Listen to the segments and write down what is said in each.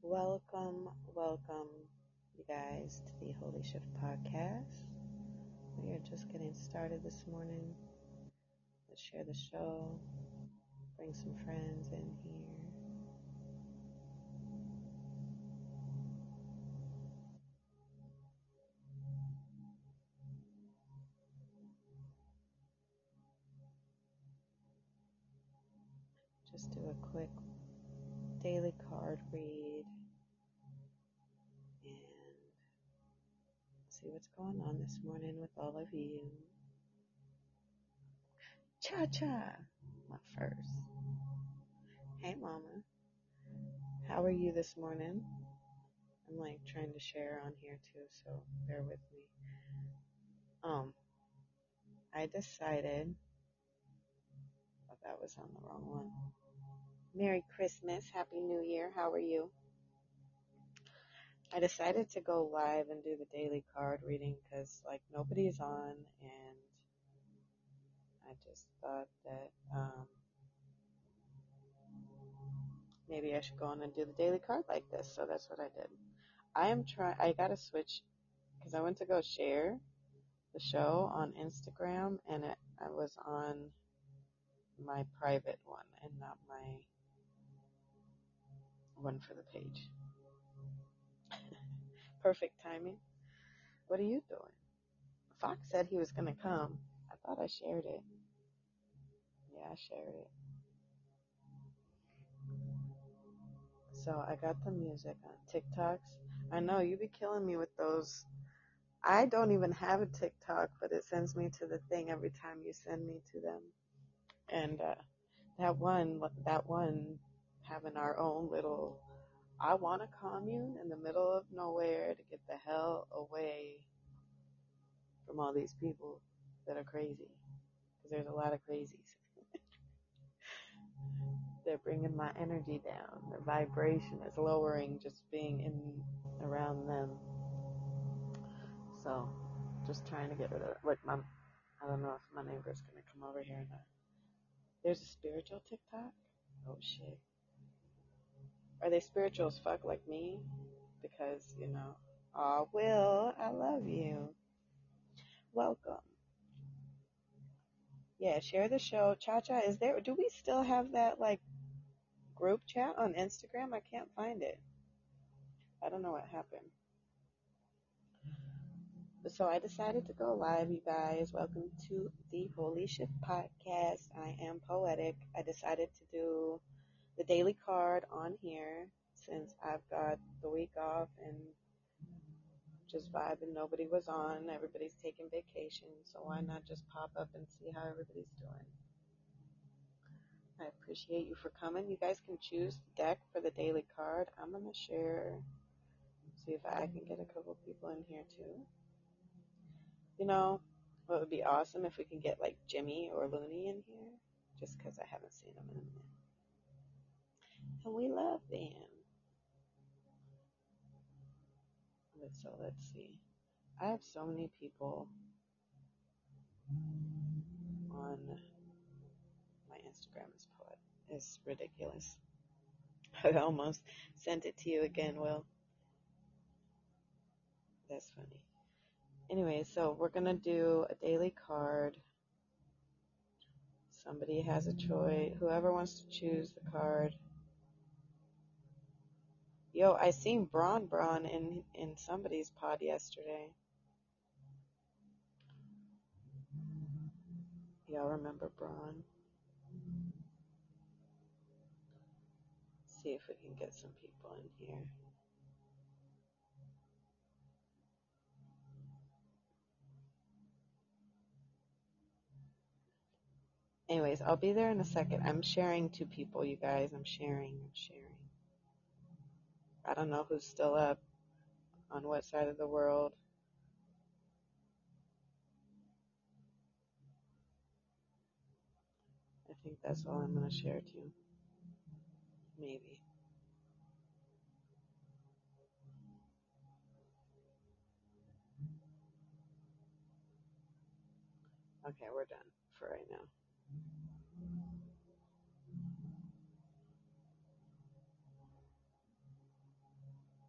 Welcome, you guys, to the Holy Shift Podcast. We are just getting started this morning. Let's share the show, bring some friends in here. Just do a quick daily card read and see what's going on this morning with all of you. Cha-cha, my first. Hey, Mama. How are you this morning? I'm trying to share on here too, so bear with me. I decided, that was on the wrong one. Merry Christmas, Happy New Year. How are you? I decided to go live and do the daily card reading because nobody's on, and I just thought that maybe I should go on and do the daily card like this. So that's what I did. I gotta switch because I went to go share the show on Instagram, and I was on my private one and not my one for the page. Perfect timing. What are you doing? Fox said he was going to come. I thought I shared it. Yeah, I shared it. So I got the music on TikToks. I know you be killing me with those. I don't even have a TikTok, but it sends me to the thing every time you send me to them. And that one having our own little, I want a commune in the middle of nowhere to get the hell away from all these people that are crazy. Because there's a lot of crazies. They're bringing my energy down. The vibration is lowering just being in around them. So, just trying to get rid of it. I don't know if my neighbor's going to come over here or not. There's a spiritual TikTok? Oh, shit. Are they spiritual as fuck like me? Because, aw, Will, I love you. Welcome. Yeah, share the show. Cha-cha, do we still have that, group chat on Instagram? I can't find it. I don't know what happened. So I decided to go live, you guys. Welcome to the Holy Shift Podcast. I am poetic. I decided to do the daily card on here since I've got the week off and just vibing. Nobody was on. Everybody's taking vacation. So why not just pop up and see how everybody's doing? I appreciate you for coming. You guys can choose the deck for the daily card. I'm going to share, see if I can get a couple people in here too. What would be awesome if we can get Jimmy or Looney in here, just because I haven't seen them in a minute. And we love them. So let's see. I have so many people on my Instagram as poet. It's ridiculous. I almost sent it to you again, Will. That's funny. Anyway, so we're going to do a daily card. Somebody has a choice. Whoever wants to choose the card. Yo, I seen Braun in somebody's pod yesterday. Y'all remember Braun? See if we can get some people in here. Anyways, I'll be there in a second. I'm sharing to people, you guys. I'm sharing. I don't know who's still up on what side of the world. I think that's all I'm going to share to. Maybe. Okay, we're done for right now.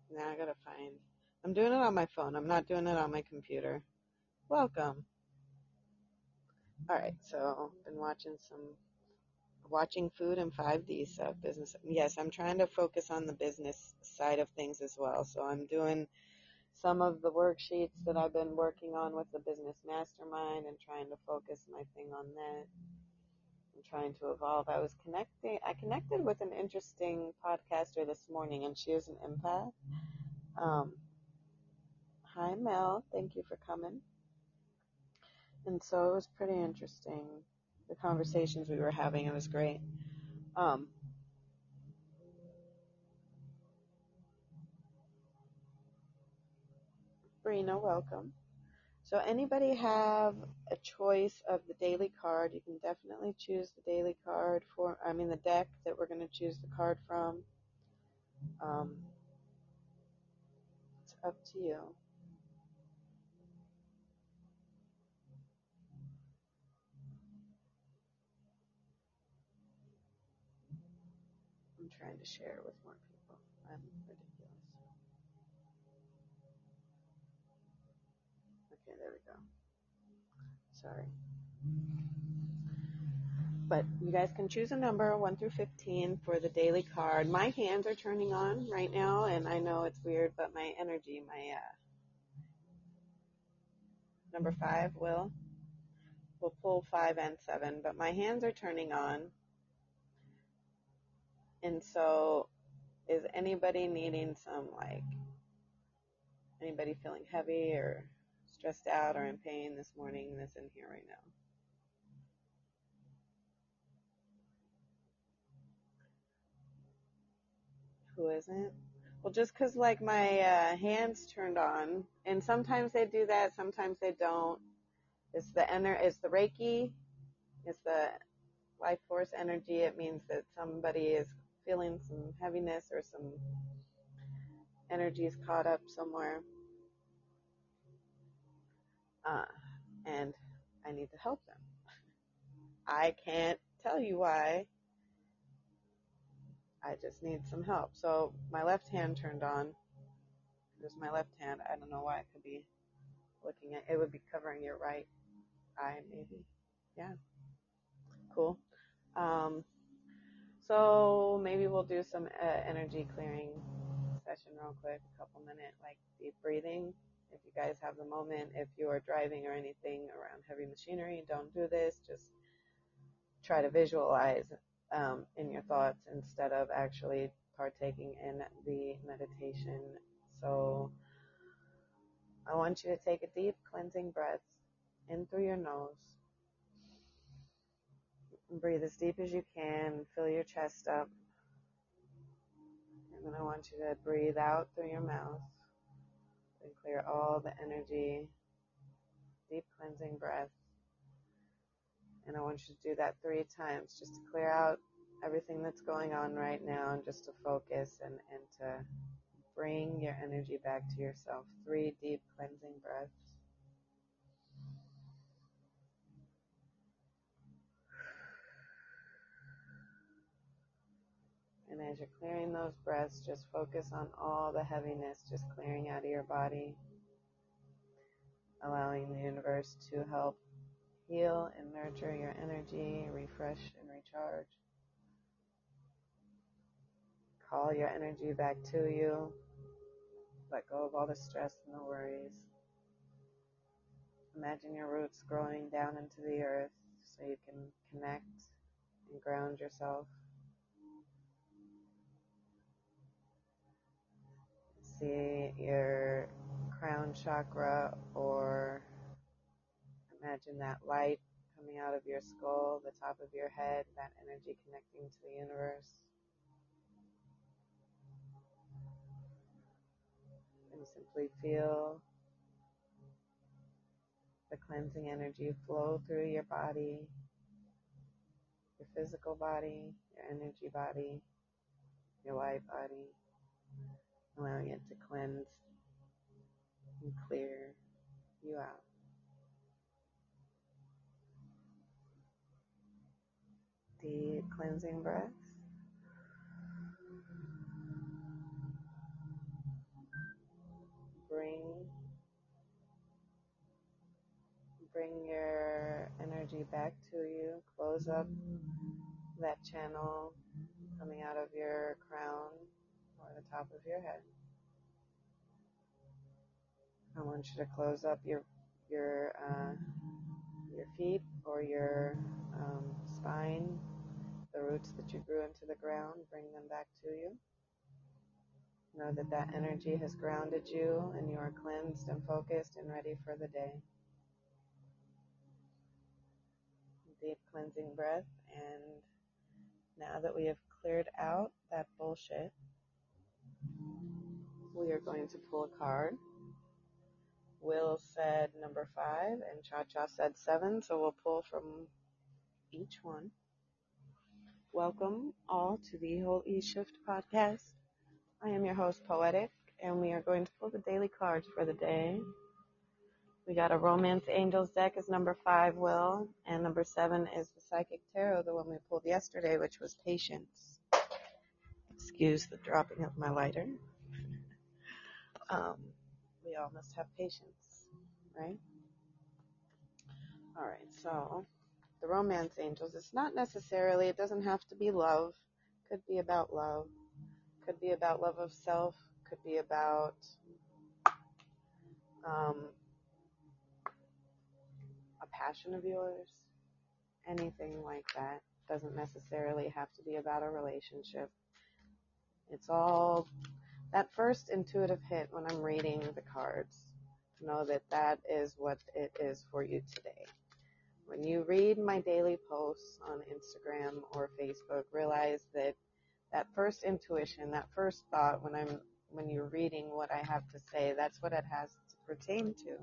Now I gotta find. I'm doing it on my phone. I'm not doing it on my computer. Welcome. All right, so been watching food and 5D stuff, business. Yes, I'm trying to focus on the business side of things as well. So I'm doing some of the worksheets that I've been working on with the business mastermind and trying to focus my thing on that. I'm trying to evolve. I connected with an interesting podcaster this morning, and she is an empath. Um, Hi, Mel. Thank you for coming. And so it was pretty interesting. The conversations we were having, it was great. Um, Brina, welcome. So anybody have a choice of the daily card? You can definitely choose the daily card the deck that we're going to choose the card from. It's up to you. I'm trying to share it with more people. I'm ridiculous. Okay, there we go. Sorry. But you guys can choose a number, 1 through 15, for the daily card. My hands are turning on right now, and I know it's weird, but my energy, number 5 will pull 5 and 7, but my hands are turning on. And so is anybody needing anybody feeling heavy or stressed out or in pain this morning that's in here right now? Who isn't? Well, just because my hands turned on, and sometimes they do that, sometimes they don't. It's the Reiki, it's the life force energy. It means that somebody is feeling some heaviness or some energy is caught up somewhere, and I need to help them. I can't tell you why. I just need some help. So my left hand turned on. There's my left hand. I don't know why. It could be looking at. It would be covering your right eye, maybe. Yeah. Cool. Um, so maybe we'll do some energy clearing session real quick. A couple minute deep breathing. If you guys have the moment, if you are driving or anything around heavy machinery, don't do this. Just try to visualize in your thoughts instead of actually partaking in the meditation. So I want you to take a deep cleansing breath in through your nose. Breathe as deep as you can. Fill your chest up. And then I want you to breathe out through your mouth and clear all the energy. Deep cleansing breath. And I want you to do that 3 times just to clear out everything that's going on right now and just to focus and to bring your energy back to yourself. 3 deep cleansing breaths. And as you're clearing those breaths, just focus on all the heaviness just clearing out of your body, allowing the universe to help heal and nurture your energy, refresh and recharge. Call your energy back to you. Let go of all the stress and the worries. Imagine your roots growing down into the earth so you can connect and ground yourself. See your crown chakra, or imagine that light coming out of your skull, the top of your head, that energy connecting to the universe. And simply feel the cleansing energy flow through your body, your physical body, your energy body, your light body, allowing it to cleanse and clear you out. Deep cleansing breaths. bring your energy back to you. Close up that channel coming out of your crown or the top of your head. I want you to close up your feet or your spine, the roots that you grew into the ground. Bring them back to you. Know that that energy has grounded you and you are cleansed and focused and ready for the day. Deep cleansing breath. And now that we have cleared out that bullshit, we are going to pull a card. Will said number 5 and Cha-Cha said 7, so we'll pull from each one. Welcome all to the Holy Shift podcast. I am your host, Poetic, and we are going to pull the daily cards for the day. We got a Romance Angels deck as number 5, Will, and number 7 is the Psychic Tarot, the one we pulled yesterday, which was Patience. Excuse the dropping of my lighter. We all must have patience, right? All right, so the Romance Angels, it's not necessarily, it doesn't have to be love. Could be about love. Could be about love of self. Could be about a passion of yours. Anything like that. Doesn't necessarily have to be about a relationship. It's all that first intuitive hit when I'm reading the cards. Know that that is what it is for you today. When you read my daily posts on Instagram or Facebook, realize that that first intuition, that first thought when you're reading what I have to say, that's what it has to pertain to.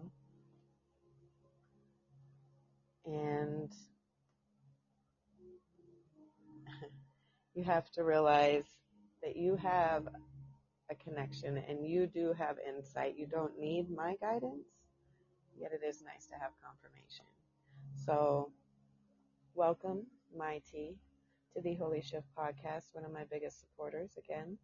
And you have to realize that you have a connection and you do have insight. You don't need my guidance, yet it is nice to have confirmation. So, welcome, my T, to the Holy Shift podcast, one of my biggest supporters again.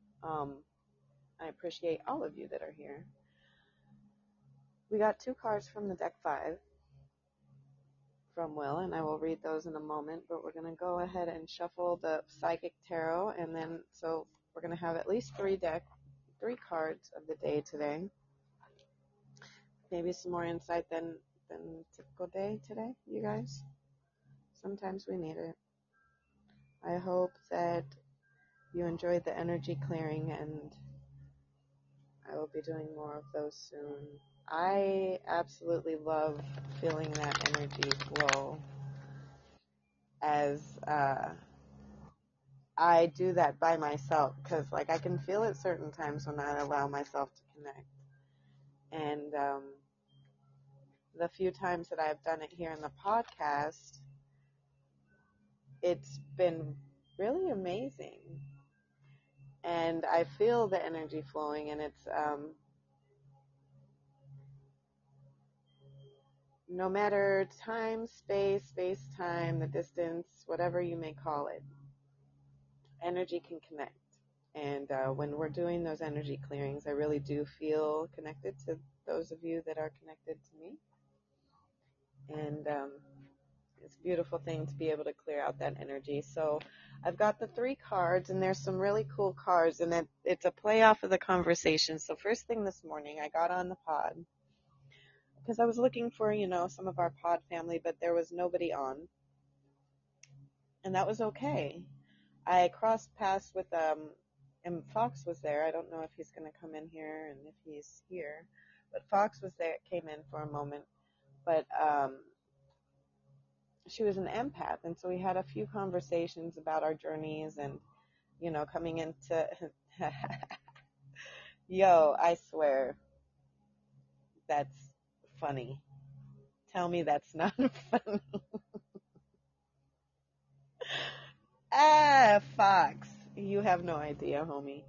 I appreciate all of you that are here. We got 2 cards from the deck 5 from Will, and I will read those in a moment, but we're going to go ahead and shuffle the Psychic Tarot, and then, so we're going to have at least 3 cards of the day today. Maybe some more insight than typical day today, you guys. Sometimes we need it. I hope that you enjoyed the energy clearing, and I will be doing more of those soon. I absolutely love feeling that energy flow as I do that by myself, because like I can feel it certain times when I allow myself to connect. And the few times that I've done it here in the podcast, it's been really amazing. And I feel the energy flowing, and it's no matter time, space, time, the distance, whatever you may call it, energy can connect. And when we're doing those energy clearings, I really do feel connected to those of you that are connected to me. And it's a beautiful thing to be able to clear out that energy. So I've got the 3 cards, and there's some really cool cards, and it's a play off of the conversation. So first thing this morning, I got on the pod because I was looking for, some of our pod family, but there was nobody on. And that was okay. I crossed paths with, and Fox was there. I don't know if he's going to come in here and if he's here, but Fox was there, came in for a moment. But she was an empath, and so we had a few conversations about our journeys and, coming into, yo, I swear, that's funny. Tell me that's not funny. Fox, you have no idea, homie.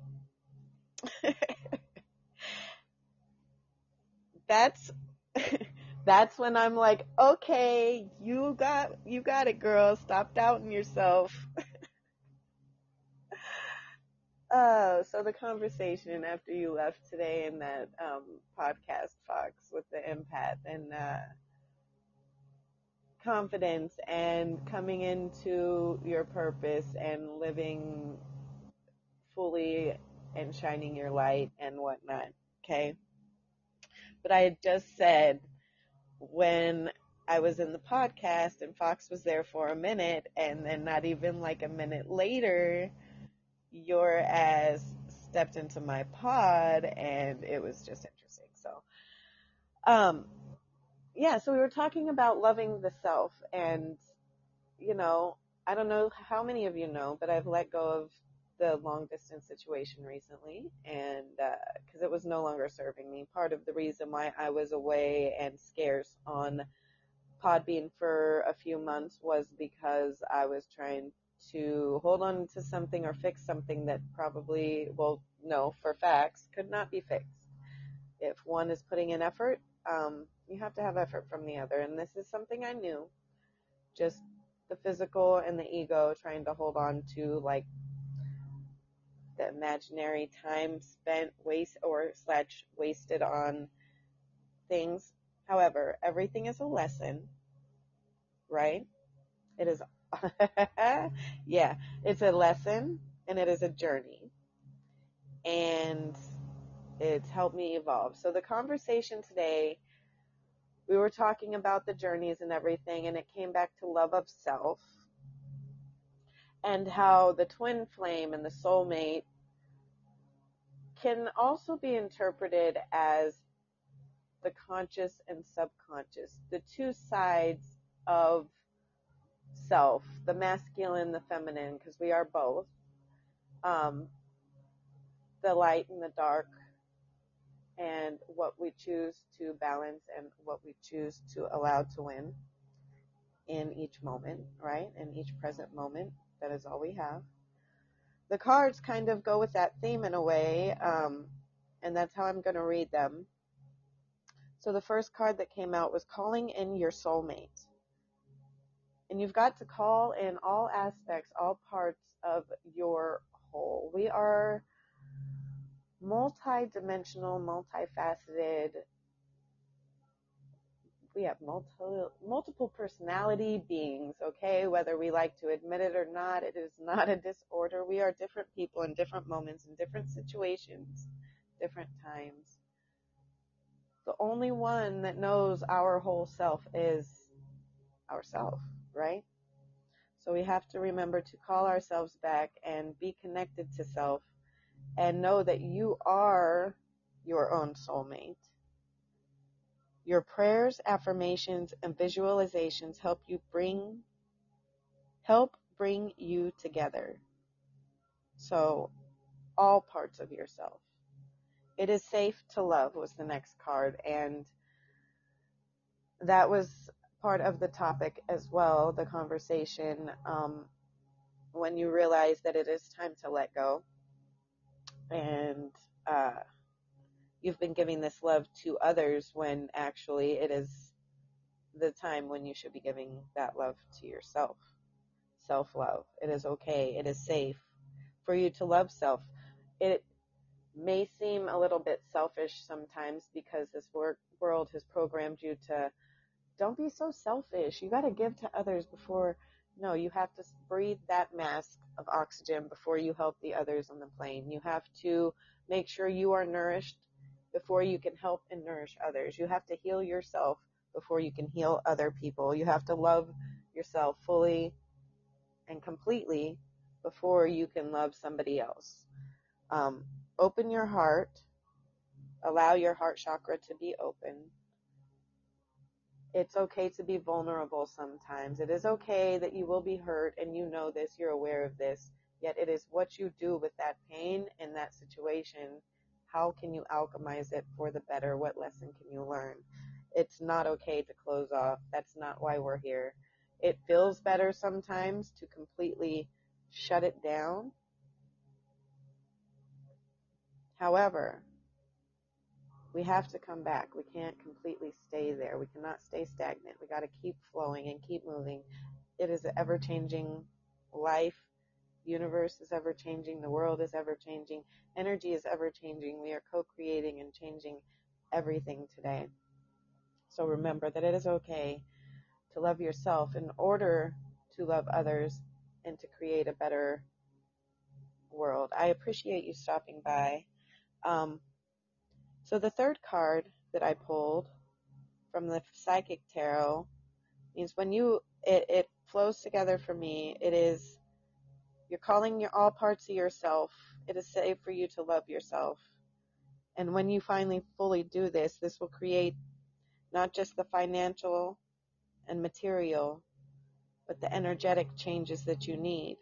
That's when I'm like, okay, you got it, girl. Stop doubting yourself. So the conversation after you left today in that podcast, Fox, with the empath and confidence and coming into your purpose and living fully and shining your light and whatnot. Okay. But I had just said when I was in the podcast and Fox was there for a minute, and then not even like a minute later, your ass stepped into my pod, and it was just interesting. So, um, yeah, so we were talking about loving the self, and, you know, I don't know how many of you know, but I've let go of the long distance situation recently, and because it was no longer serving me. Part of the reason why I was away and scarce on Podbean for a few months was because I was trying to hold on to something or fix something that probably, well, no, for facts, could not be fixed. If one is putting in effort, you have to have effort from the other. And this is something I knew, just the physical and the ego trying to hold on to like the imaginary time spent wasted on things. However, everything is a lesson, right? It is, yeah, it's a lesson and it is a journey. And it's helped me evolve. So the conversation today, we were talking about the journeys and everything, and it came back to love of self and how the twin flame and the soulmate can also be interpreted as the conscious and subconscious, the two sides of self, the masculine, the feminine, because we are both, the light and the dark, and what we choose to balance and what we choose to allow to win in each moment, right? In each present moment. That is all we have. The cards kind of go with that theme in a way, and that's how I'm going to read them. So the first card that came out was calling in your soulmate. And you've got to call in all aspects, all parts of your whole. We are multi-dimensional, multifaceted. We have multiple personality beings, okay? Whether we like to admit it or not, it is not a disorder. We are different people in different moments, in different situations, different times. The only one that knows our whole self is ourself, right? So we have to remember to call ourselves back and be connected to self and know that you are your own soulmate. Your prayers, affirmations, and visualizations help bring you together. So all parts of yourself. It is safe to love was the next card, and that was part of the topic as well, the conversation, when you realize that it is time to let go, and you've been giving this love to others when actually it is the time when you should be giving that love to yourself. Self-love. It is okay. It is safe for you to love self. It may seem a little bit selfish sometimes because this world has programmed you to don't be so selfish. You got to give to others before. No, you have to breathe that mask of oxygen before you help the others on the plane. You have to make sure you are nourished before you can help and nourish others. You have to heal yourself before you can heal other people. You have to love yourself fully and completely before you can love somebody else. Open your heart. Allow your heart chakra to be open. It's okay to be vulnerable sometimes. It is okay that you will be hurt, and you know this, you're aware of this, yet it is what you do with that pain and that situation. How can you alchemize it for the better? What lesson can you learn? It's not okay to close off. That's not why we're here. It feels better sometimes to completely shut it down. However, we have to come back. We can't completely stay there. We cannot stay stagnant. We got to keep flowing and keep moving. It is an ever-changing life, Universe is ever changing. The world is ever changing. Energy is ever changing. We are co-creating and changing everything today. So remember that it is okay to love yourself in order to love others and to create a better world. I appreciate you stopping by. So the third card that I pulled from the Psychic Tarot means when it flows together for me, it is you're calling all parts of yourself. It is safe for you to love yourself. And when you finally fully do this, this will create not just the financial and material, but the energetic changes that you need.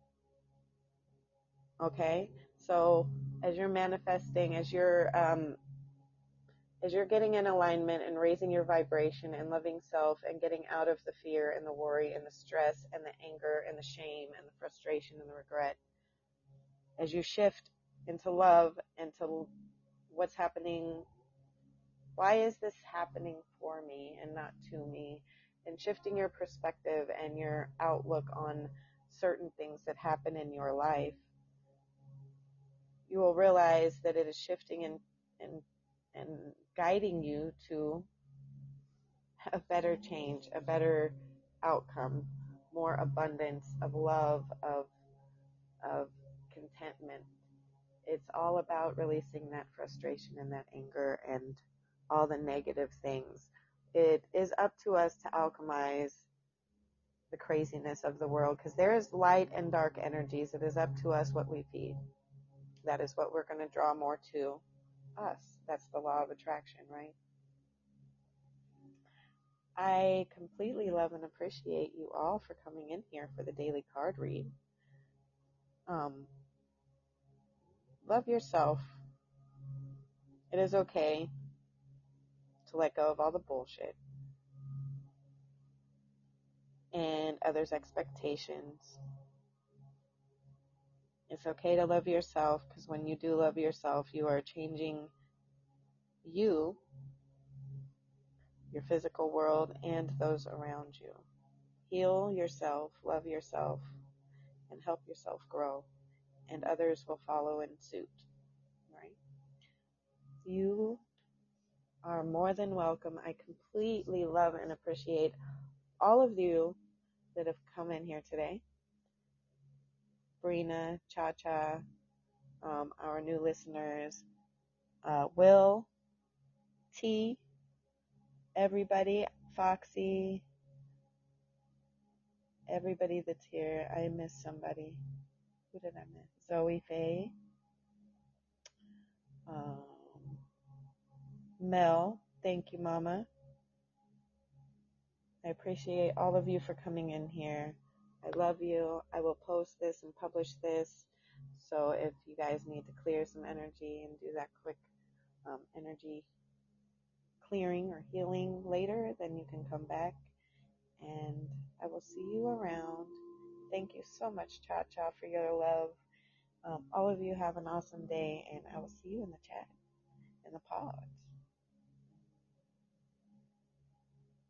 Okay? So as you're manifesting, as you're getting in alignment and raising your vibration and loving self and getting out of the fear and the worry and the stress and the anger and the shame and the frustration and the regret, as you shift into love and to what's happening, why is this happening for me and not to me, and shifting your perspective and your outlook on certain things that happen in your life, you will realize that it is shifting and guiding you to a better change, a better outcome, more abundance of love, of contentment. It's all about releasing that frustration and that anger and all the negative things. It is up to us to alchemize the craziness of the world, because there is light and dark energies. It is up to us what we feed. That is what we're going to draw more to us. That's the law of attraction, right? I completely love and appreciate you all for coming in here for the daily card read. Love yourself. It is okay to let go of all the bullshit and others' expectations. It's okay to love yourself, because when you do love yourself, you are changing you, your physical world, and those around you. Heal yourself, love yourself, and help yourself grow, and others will follow in suit, right? You are more than welcome. I completely love and appreciate all of you that have come in here today. Brina, Cha-Cha, our new listeners, Will, T, everybody, Foxy, everybody that's here. I missed somebody. Who did I miss? Zoe Faye, um, Mel, thank you, Mama. I appreciate all of you for coming in here. I love you. I will post this and publish this. So if you guys need to clear some energy and do that quick energy clearing or healing later, then you can come back, and I will see you around. Thank you so much, Cha Cha, for your love. All of you have an awesome day, and I will see you in the chat, in the pod.